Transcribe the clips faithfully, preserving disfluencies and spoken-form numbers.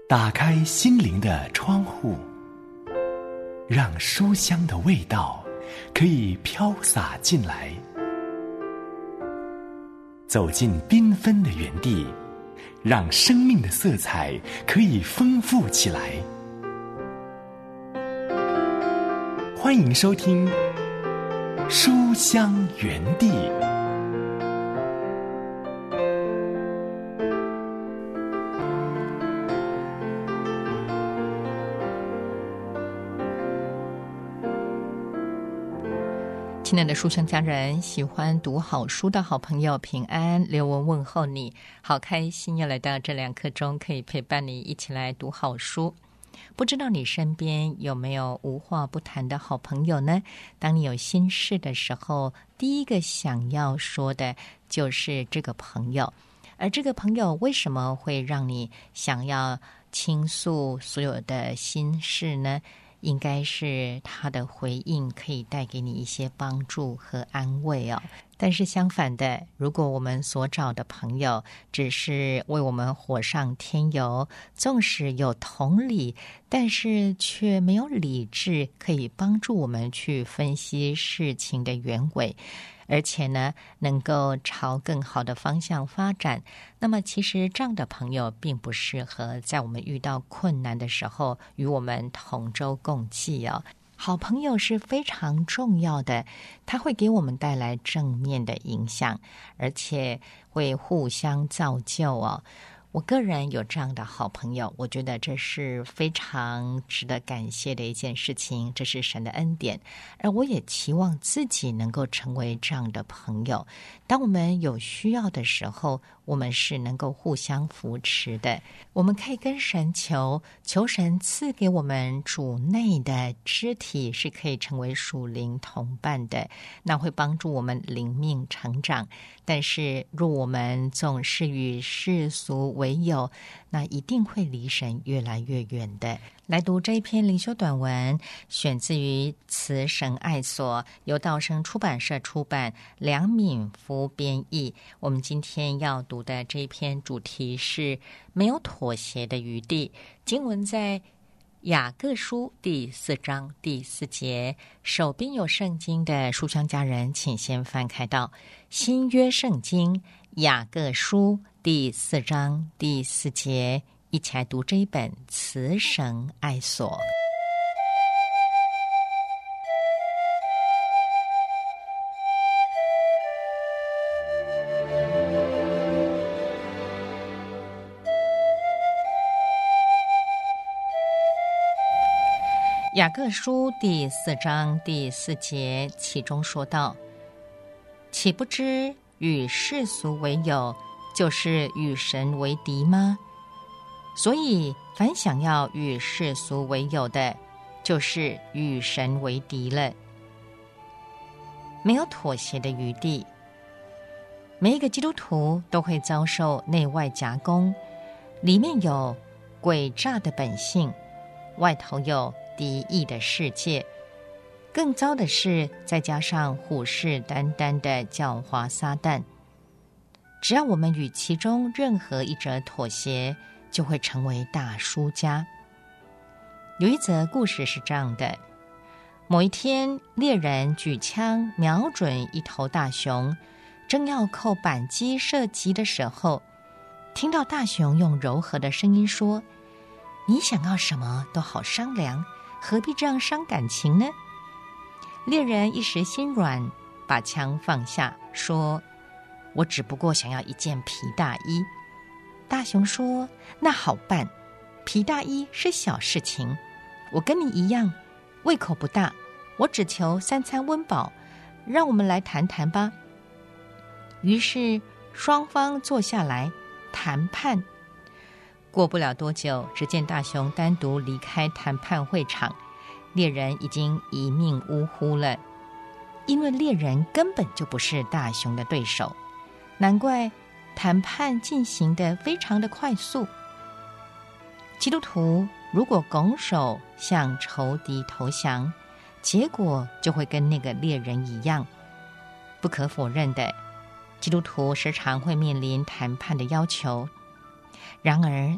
打开心灵的窗户，让书香的味道可以飘洒进来。走进缤纷的园地，让生命的色彩可以丰富起来。欢迎收听《书香园地》。 亲爱的书香家人，喜欢读好书的好朋友，平安，刘文问候你，好开心又来到这两刻钟，可以陪伴你一起来读好书。不知道你身边有没有无话不谈的好朋友呢？当你有心事的时候，第一个想要说的就是这个朋友。而这个朋友为什么会让你想要倾诉所有的心事呢？应该是他的回应可以带给你一些帮助和安慰哦。但是相反的，如果我们所找的朋友只是为我们火上添油，纵使有同理，但是却没有理智可以帮助我们去分析事情的原委，而且呢，能够朝更好的方向发展，那么其实这样的朋友并不适合在我们遇到困难的时候与我们同舟共济哦。好朋友是非常重要的，它会给我们带来正面的影响，而且会互相造就哦。我个人有这样的好朋友，我觉得这是非常值得感谢的一件事情，这是神的恩典，而我也期望自己能够成为这样的朋友。当我们有需要的时候，我们是能够互相扶持的，我们可以跟神求，求神赐给我们主内的肢体，是可以成为属灵同伴的，那会帮助我们灵命成长。但是若我们总是与世俗为友，那一定会离神越来越远的。来读这一篇灵修短文，选自于慈神爱所，由道生出版社出版，梁敏夫编译。我们今天要读的这一篇主题是没有妥协的余地。经文在雅各书第四章第四节，手边有圣经的书香家人，请先翻开到新约圣经雅各书第四章第四节，一起来读这一本慈神爱所。雅各书第四章第四节，其中说道：岂不知与世俗为友，就是与神为敌吗？所以凡想要与世俗为友的，就是与神为敌了。没有妥协的余地。每一个基督徒都会遭受内外夹攻，里面有诡诈的本性，外头有敌意的世界，更糟的是再加上虎视眈眈的狡猾撒旦。只要我们与其中任何一者妥协，就会成为大输家。有一则故事是这样的：某一天，猎人举枪瞄准一头大熊，正要扣扳机射击的时候，听到大熊用柔和的声音说：你想要什么都好商量，何必这样伤感情呢？猎人一时心软，把枪放下，说：我只不过想要一件皮大衣。大熊说：那好办，皮大衣是小事情，我跟你一样，胃口不大，我只求三餐温饱，让我们来谈谈吧。于是双方坐下来谈判。过不了多久，只见大熊单独离开谈判会场，猎人已经一命呜呼了。因为猎人根本就不是大熊的对手，难怪谈判进行得非常的快速。基督徒如果拱手向仇敌投降，结果就会跟那个猎人一样。不可否认的，基督徒时常会面临谈判的要求。然而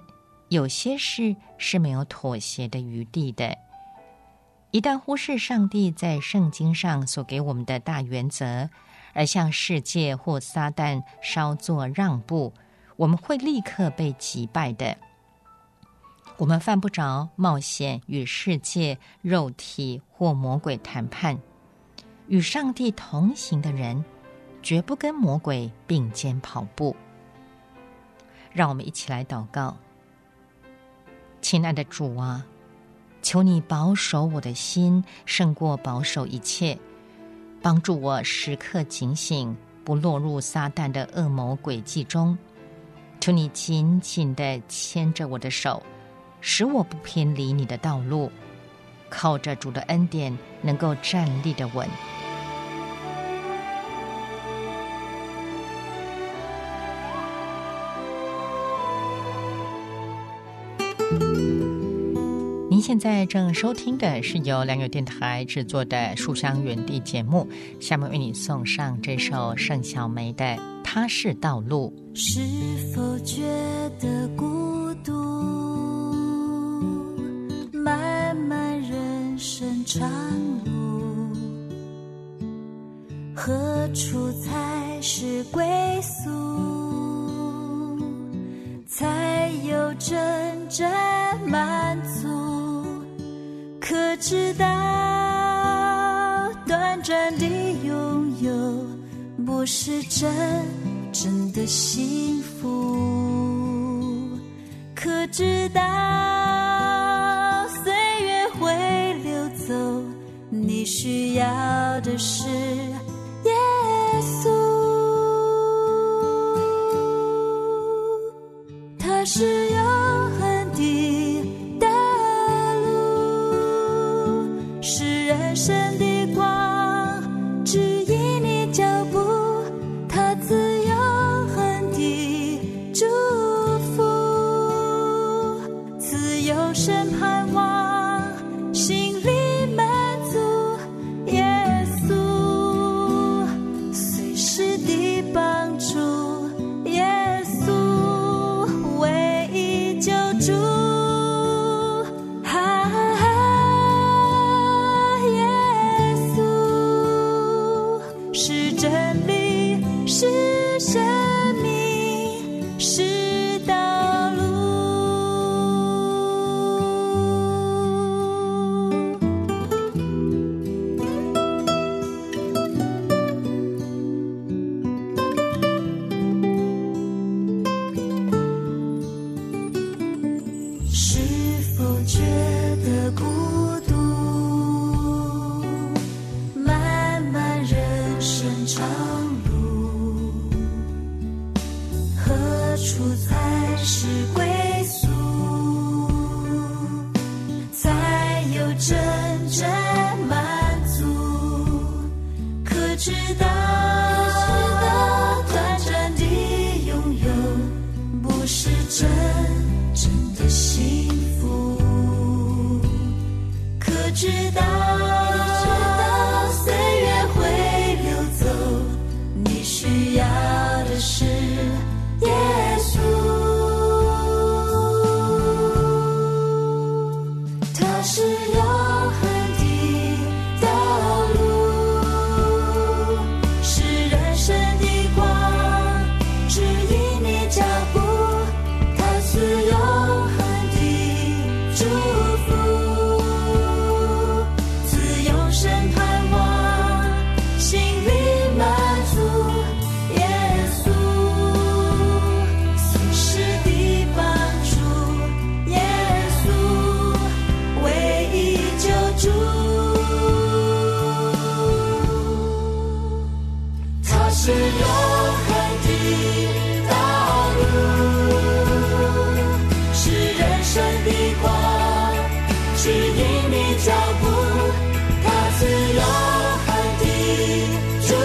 有些事是没有妥协的余地的。一旦忽视上帝在圣经上所给我们的大原则，而向世界或撒旦稍作让步，我们会立刻被击败的。我们犯不着冒险与世界、肉体或魔鬼谈判。与上帝同行的人，绝不跟魔鬼并肩跑步。让我们一起来祷告。亲爱的主啊，求你保守我的心，胜过保守一切，帮助我时刻警醒，不落入撒旦的恶谋诡计中。求你紧紧地牵着我的手，使我不偏离你的道路，靠着主的恩典能够站立得稳。您现在正收听的是由良友电台制作的《书香园地》节目，下面为你送上这首盛小梅的《他是道路》。 是否觉得孤独？漫漫人生长路，何处才是归宿？才有真正满足？可知道短暂的拥有不是真正的幸福？可知道岁月会流走，你需要的是耶稣。他是永恒的道路，是人生的光，指引你脚步，他自永恒的祝福，自由身盼望，心里满足，耶稣随时的帮助，耶稣唯一救主。是真理，是生命，是道路。是否觉得孤独？漫漫人生长路，何处才是归宿？才有真正满足？可知道短暂的拥有不是真正的幸福？可知道岁月会流走，你需要的是耶稣。他是永恒的道路，是人生的光，指引你脚步，他是永恒的祝福，自由身盼望，心里满足，耶稣随时的帮助，耶稣唯一救主。他是永恒的道路，是人生的光，指引你脚步，他是永恒的祝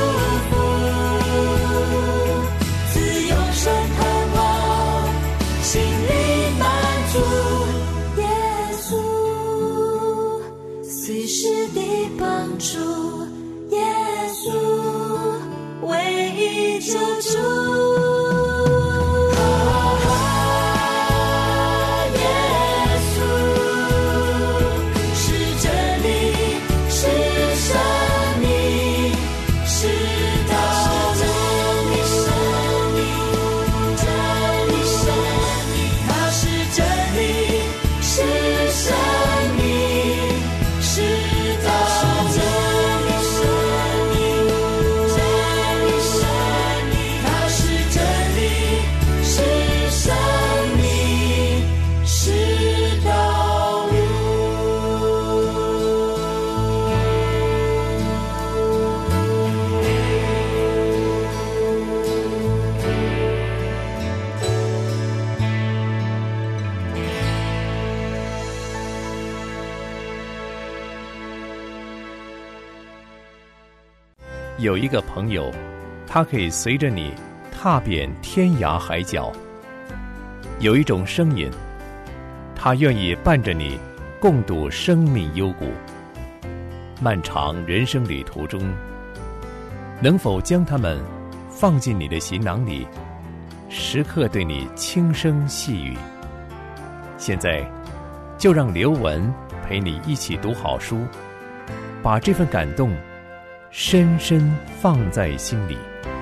福，自由身盼望，心里满足，耶稣随时的帮助，耶稣唯一救主。耶有一个朋友，他可以随着你踏遍天涯海角。有一种声音，他愿意伴着你共度生命幽谷。漫长人生旅途中，能否将他们放进你的行囊里，时刻对你轻声细语？现在就让刘文陪你一起读好书，把这份感动深深放在心里。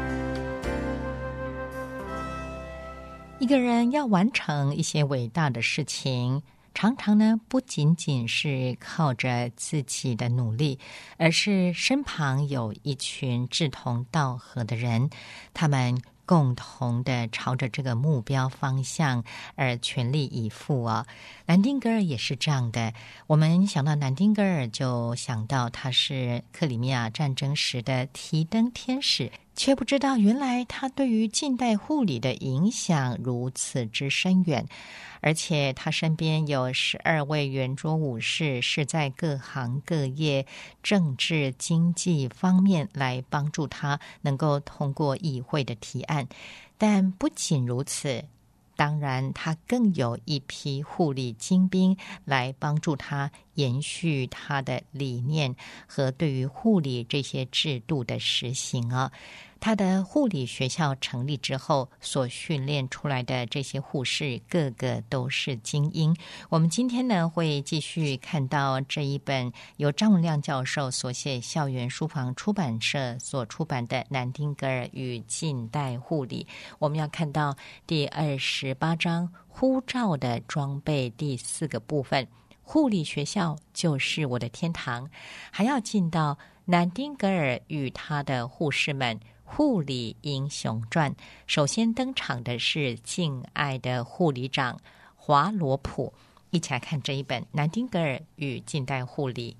一个人要完成一些伟大的事情，常常呢不仅仅是靠着自己的努力，而是身旁有一群志同道合的人，他们共同的朝着这个目标方向而全力以赴啊。南丁格尔也是这样的，我们想到南丁格尔就想到他是克里米亚战争时的提灯天使，却不知道原来他对于近代护理的影响如此之深远。而且他身边有十二位圆桌武士，是在各行各业、政治、经济方面来帮助他能够通过议会的提案。但不仅如此，当然他更有一批护理精兵来帮助他延续他的理念和对于护理这些制度的实行啊。他的护理学校成立之后，所训练出来的这些护士个个都是精英。我们今天呢会继续看到这一本由张文亮教授所写，校园书房出版社所出版的《南丁格尔与近代护理》。我们要看到第二十八章护照的装备第四个部分，护理学校就是我的天堂，还要进到南丁格尔与他的护士们护理英雄传。首先登场的是敬爱的护理长华罗普，一起来看这一本《南丁格尔与近代护理》。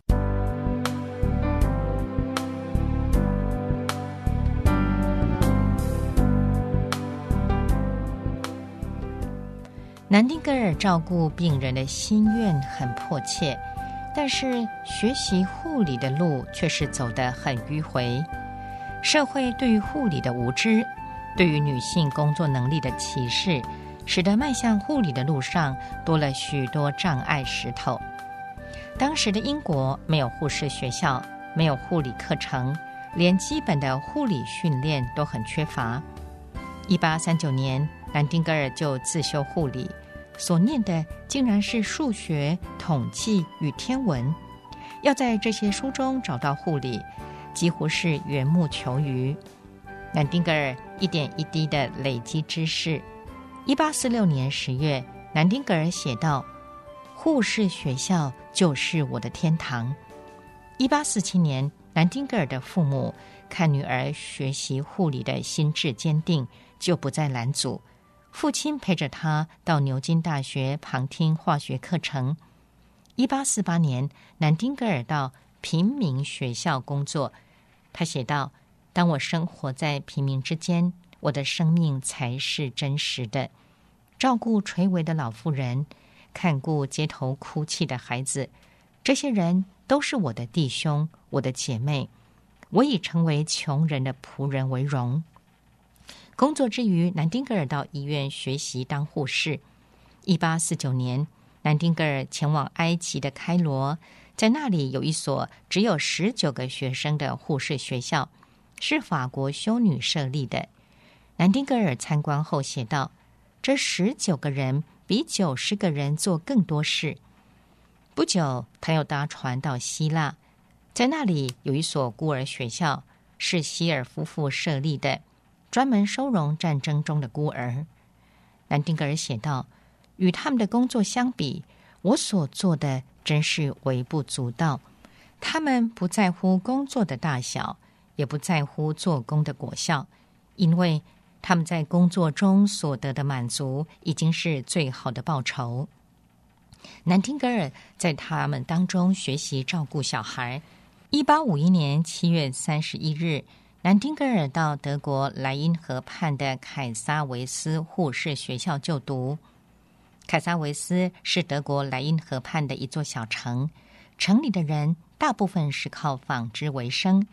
南丁格尔照顾病人的心愿很迫切，但是学习护理的路却是走得很迂回。社会对于护理的无知，对于女性工作能力的歧视，使得迈向护理的路上多了许多障碍石头。当时的英国没有护士学校，没有护理课程，连基本的护理训练都很缺乏。一八三九年，南丁格尔就自修护理，所念的竟然是数学、统计与天文。要在这些书中找到护理，几乎是缘木求鱼。南丁格尔一点一滴地累积知识。一八四六年十月，南丁格尔写道：护士学校就是我的天堂。一八四七年，南丁格尔的父母看女儿学习护理的心智坚定，就不再拦阻。父亲陪着他到牛津大学旁听化学课程。一八四八年，南丁格尔到平民学校工作。他写道：当我生活在平民之间，我的生命才是真实的。照顾垂危的老妇人，看顾街头哭泣的孩子，这些人都是我的弟兄，我的姐妹。我以成为穷人的仆人为荣。工作之余，南丁格尔到医院学习当护士。一八四九年，南丁格尔前往埃及的开罗，在那里有一所只有十九个学生的护士学校，是法国修女设立的。南丁格尔参观后写道：这十九个人比九十个人做更多事。不久，他又搭船到希腊，在那里有一所孤儿学校，是希尔夫妇设立的，专门收容战争中的孤儿。南丁格尔写道：与他们的工作相比，我所做的真是微不足道。他们不在乎工作的大小，也不在乎做工的果效，因为他们在工作中所得的满足已经是最好的报酬。南丁格尔在他们当中学习照顾小孩。一八五一年七月三十一日，南丁格尔到德国莱茵河畔的凯撒维斯护士学校就读。凯撒维斯是德国莱茵河畔的一座小城，城里的人大部分是靠纺织为生。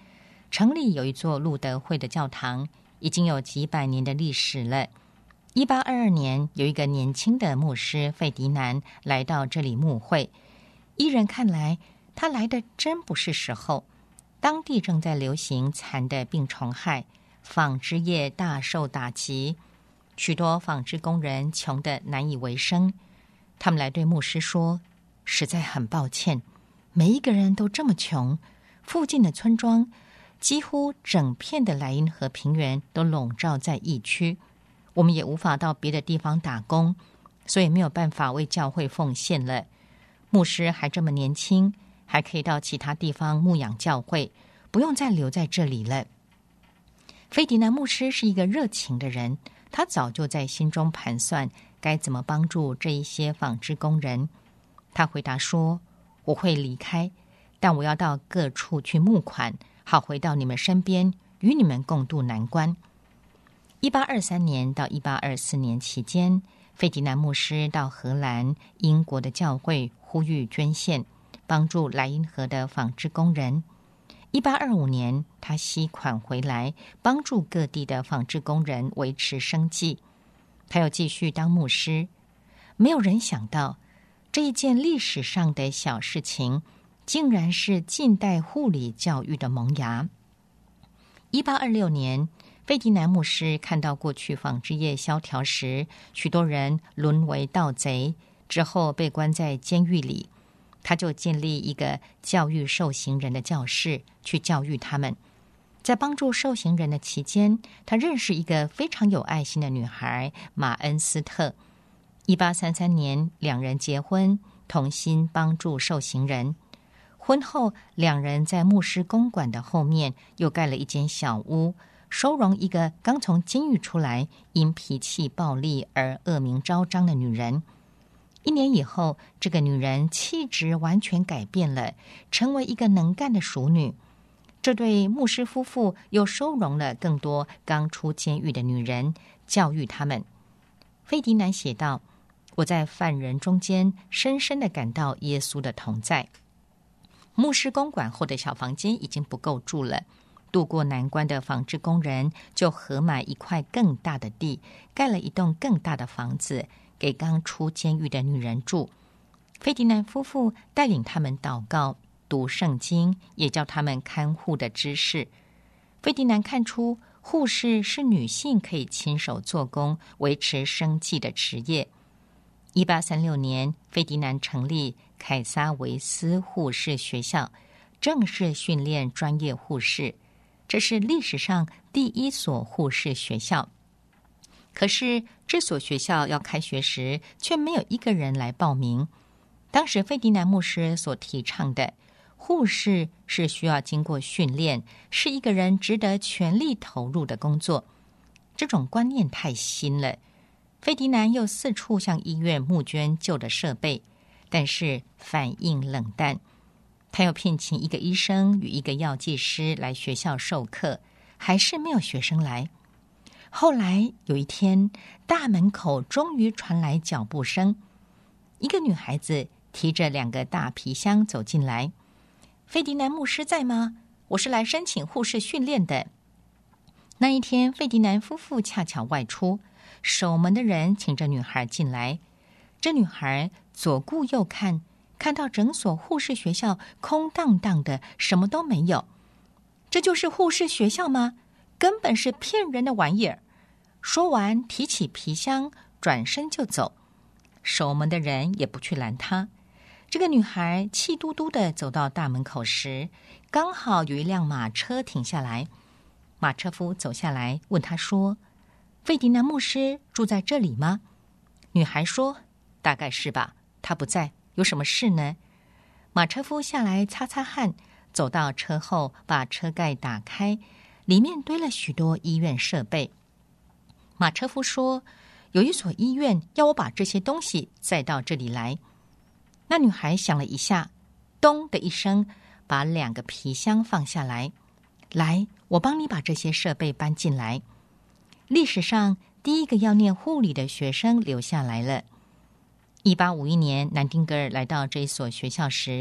城里有一座路德会的教堂，已经有几百年的历史了。一八二二年，有一个年轻的牧师费迪南来到这里牧会，依人看来，他来的真不是时候。当地正在流行蚕的病虫害，纺织业大受打击，许多纺织工人穷得难以为生。他们来对牧师说，实在很抱歉，每一个人都这么穷，附近的村庄几乎整片的莱茵河平原都笼罩在疫区，我们也无法到别的地方打工，所以没有办法为教会奉献了。牧师还这么年轻，还可以到其他地方牧养教会，不用再留在这里了。费迪南牧师是一个热情的人，他早就在心中盘算该怎么帮助这一些纺织工人。他回答说，我会离开，但我要到各处去募款，好回到你们身边，与你们共度难关。一八二三年到一八二四年期间，费迪南牧师到荷兰、英国的教会呼吁捐献，帮助莱茵河的纺织工人。一八二五年，他吸款回来，帮助各地的纺织工人维持生计。他又继续当牧师。没有人想到，这一件历史上的小事情，竟然是近代护理教育的萌芽。一八二六年，费迪南牧师看到过去纺织业萧条时，许多人沦为盗贼，之后被关在监狱里。他就建立一个教育受刑人的教室，去教育他们。在帮助受刑人的期间，他认识一个非常有爱心的女孩马恩斯特。一八三三年，两人结婚，同心帮助受刑人。婚后，两人在牧师公馆的后面又盖了一间小屋，收容一个刚从监狱出来、因脾气暴戾而恶名昭彰的女人。一年以后，这个女人气质完全改变了，成为一个能干的淑女。这对牧师夫妇又收容了更多刚出监狱的女人，教育他们。费迪南写道，我在犯人中间深深地感到耶稣的同在。牧师公馆后的小房间已经不够住了，渡过难关的纺织工人就合买一块更大的地，盖了一栋更大的房子，给刚出监狱的女人住。费迪南夫妇带领他们祷告、读圣经，也教他们看护的知识。费迪南看出护士是女性可以亲手做工、维持生计的职业。一八三六年，费迪南成立凯撒维斯护士学校，正式训练专业护士。这是历史上第一所护士学校。可是这所学校要开学时，却没有一个人来报名。当时费迪南牧师所提倡的护士是需要经过训练，是一个人值得全力投入的工作。这种观念太新了。费迪南又四处向医院募捐旧的设备，但是反应冷淡。他又聘请一个医生与一个药剂师来学校授课，还是没有学生来。后来有一天，大门口终于传来脚步声，一个女孩子提着两个大皮箱走进来。费迪南牧师在吗？我是来申请护士训练的。那一天，费迪南夫妇恰巧外出，守门的人请这女孩进来。这女孩左顾右看，看到整所护士学校空荡荡的，什么都没有。这就是护士学校吗？根本是骗人的玩意儿。说完，提起皮箱，转身就走。守门的人也不去拦她。这个女孩气嘟嘟地走到大门口时，刚好有一辆马车停下来。马车夫走下来问她说，费迪南牧师住在这里吗？女孩说，大概是吧，他不在，有什么事呢？马车夫下来擦擦汗，走到车后，把车盖打开，里面堆了许多医院设备。马车夫说，有一所医院要我把这些东西载到这里来。那女孩想了一下，咚的一声，把两个皮箱放下来。来，我帮你把这些设备搬进来。历史上第一个要念护理的学生留下来了。一八五一年，南丁格尔来到这一所学校时，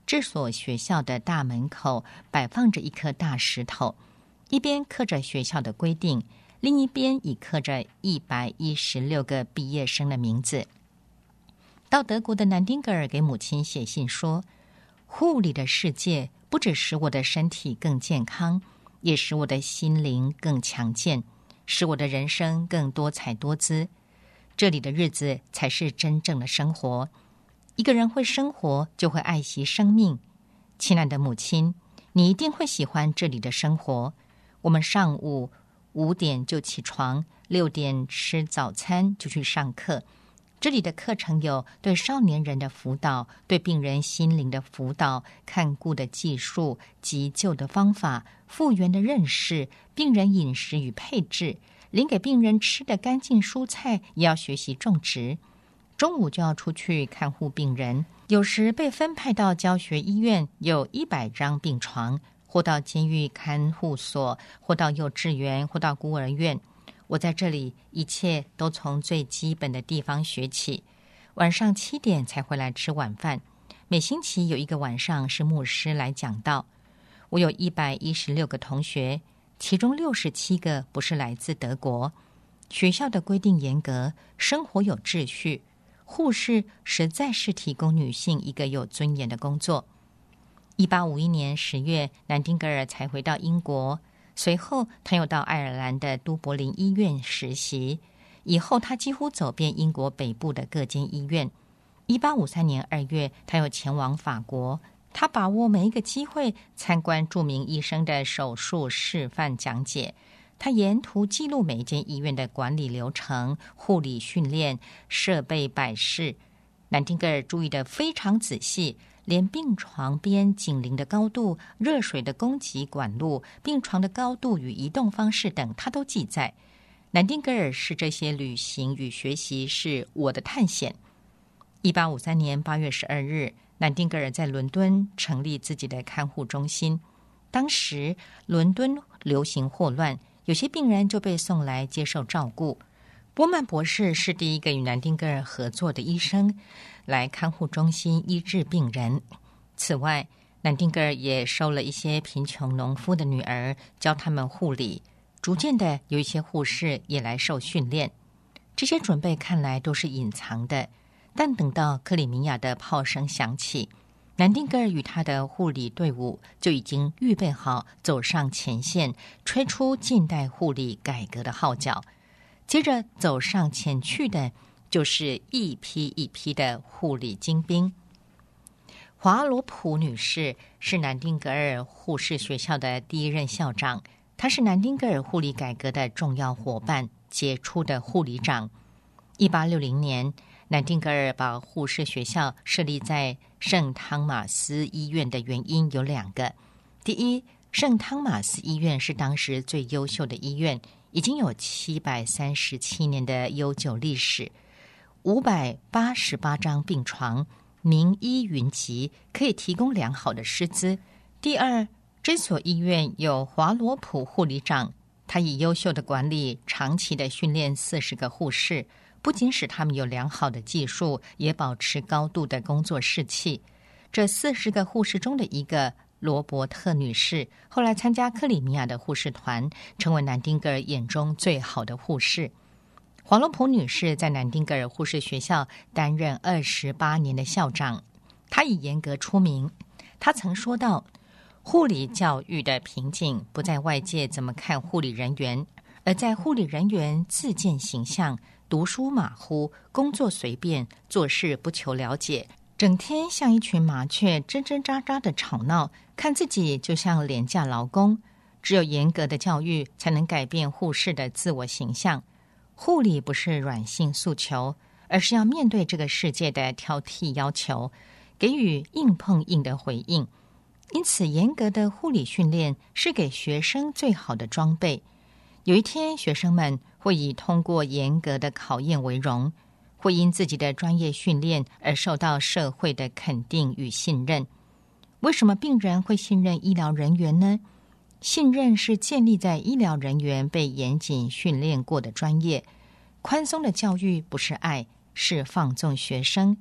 这所学校的大门口摆放着一颗大石头，一边刻着学校的规定，另一边已刻着一百一十六个毕业生的名字。到德国的南丁格尔给母亲写信说，护理的世界不只使我的身体更健康，也使我的心灵更强健，使我的人生更多彩多姿。这里的日子才是真正的生活。一个人会生活，就会爱惜生命。亲爱的母亲，你一定会喜欢这里的生活。我们上午五点就起床，六点吃早餐就去上课。这里的课程有对少年人的辅导，对病人心灵的辅导，看顾的技术，急救的方法，复原的认识，病人饮食与配置，连给病人吃的干净蔬菜也要学习种植。中午就要出去看护病人，有时被分派到教学医院，有一百张病床，或到监狱看护所，或到幼稚园，或到孤儿院。我在这里一切都从最基本的地方学起。晚上七点才回来吃晚饭。每星期有一个晚上是牧师来讲道。我有一百一十六个同学，其中六十七个不是来自德国。学校的规定严格，生活有秩序。护士实在是提供女性一个有尊严的工作。一八五一年十月，南丁格尔才回到英国。随后他又到爱尔兰的都柏林医院实习，以后他几乎走遍英国北部的各间医院。一八五三年二月，他又前往法国，他把握每一个机会参观著名医生的手术示范讲解。他沿途记录每一间医院的管理流程、护理训练、设备摆饰。南丁格尔注意得非常仔细，连病床边紧邻的高度、热水的供给管路、病床的高度与移动方式等，他都记载。南丁格尔视这些旅行与学习是我的探险。一八五三年八月十二日，南丁格尔在伦敦成立自己的看护中心。当时伦敦流行霍乱，有些病人就被送来接受照顾。波曼博士是第一个与南丁格尔合作的医生，来看护中心医治病人。此外，南丁格尔也收了一些贫穷农夫的女儿，教他们护理。逐渐的，有一些护士也来受训练。这些准备看来都是隐藏的，但等到克里米亚的炮声响起，南丁格尔与他的护理队伍就已经预备好走上前线，吹出近代护理改革的号角。接着走上前去的就是一批一批的护理精兵。华罗普女士是南丁格尔护士学校的第一任校长，她是南丁格尔护理改革的重要伙伴，杰出的护理长。一八六零年，南丁格尔把护士学校设立在圣汤马斯医院的原因有两个。第一，圣汤马斯医院是当时最优秀的医院，已经有七百三十七年的悠久历史，五百八十八张病床，名医云集，可以提供良好的师资。第二，这所医院有华罗普护理长，他以优秀的管理长期的训练四十个护士，不仅使他们有良好的技术，也保持高度的工作士气。这四十个护士中的一个罗伯特女士后来参加克里米亚的护士团，成为南丁格尔眼中最好的护士。华罗普女士在南丁格尔护士学校担任二十八年的校长，她以严格出名。她曾说道，护理教育的瓶颈不在外界怎么看护理人员，而在护理人员自见形象，读书马虎，工作随便，做事不求了解，整天像一群麻雀吱吱喳喳的吵闹，看自己就像廉价劳工。只有严格的教育才能改变护士的自我形象。护理不是软性诉求，而是要面对这个世界的挑剔要求，给予硬碰硬的回应。因此，严格的护理训练是给学生最好的装备。有一天，学生们会以通过严格的考验为荣，会因自己的专业训练而受到社会的肯定与信任。为什么病人会信任医疗人员呢？信任是建立在医疗人员被严谨训练过的专业。宽松的教育不是爱，是放纵学生。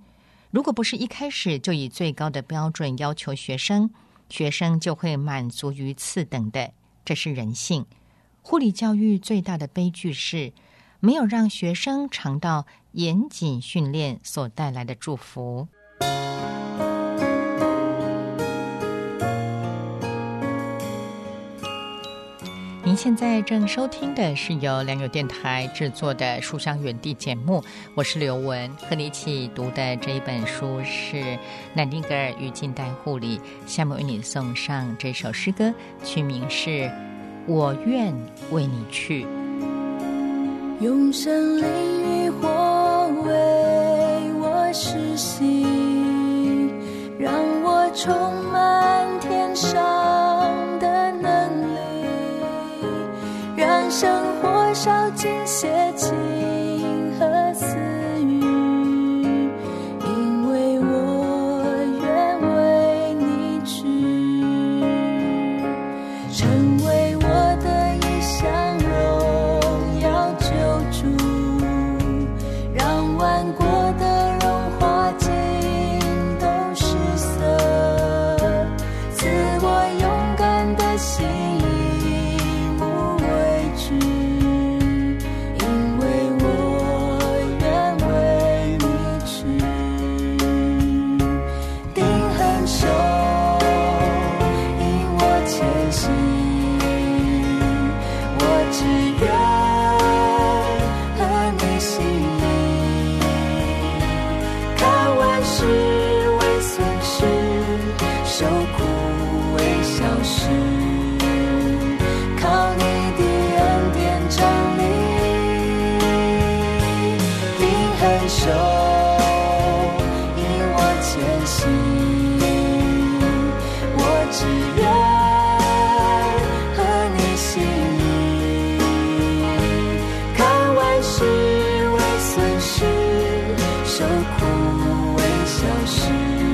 如果不是一开始就以最高的标准要求学生，学生就会满足于次等的，这是人性。护理教育最大的悲剧是没有让学生尝到严谨训练所带来的祝福。您现在正收听的是由良友电台制作的书香园地节目，我是刘文，和你一起读的这一本书是南丁格尔与近代护理。下面为你送上这首诗歌，曲名是我愿为你去。 用生灵与火为我实习，让我充满天上的能力，让生活烧尽邪情和私欲，因为我愿为你去，成为我的一项荣耀救主，让万国的荣华尽都失色，赐我勇敢的心，无畏惧，因为我愿为你去，定恒守，引我前行，我只愿和你心意，看万事为损失，受苦为小事，靠你的恩典站立，定恒守，引我前行，我只愿和你心意，看万事为损失，受苦为小事，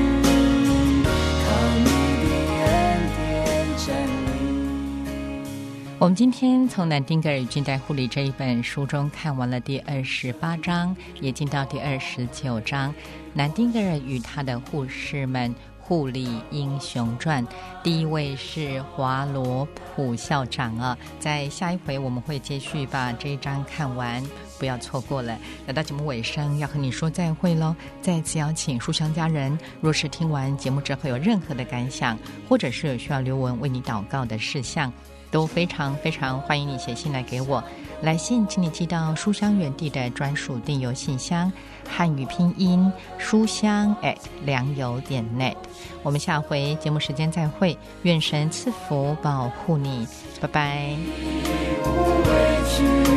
靠你的恩典站立。 我们今天从南丁格尔与近代护理这一本书中看完了第二十八章，也进到第二十九章，南丁格尔与他的护士们护理英雄传。第一位是华罗普校长啊，在下一回我们会继续把这一章看完，不要错过了。来到节目尾声，要和你说再会喽。再次邀请书香家人，若是听完节目之后有任何的感想，或者是有需要刘文为你祷告的事项，都非常非常欢迎你写信来给我。来信请你寄到书香园地的专属电邮信箱，汉语拼音书香 at 良友点 net。 我们下回节目时间再会，愿神赐福保护你，拜拜。 无畏惧。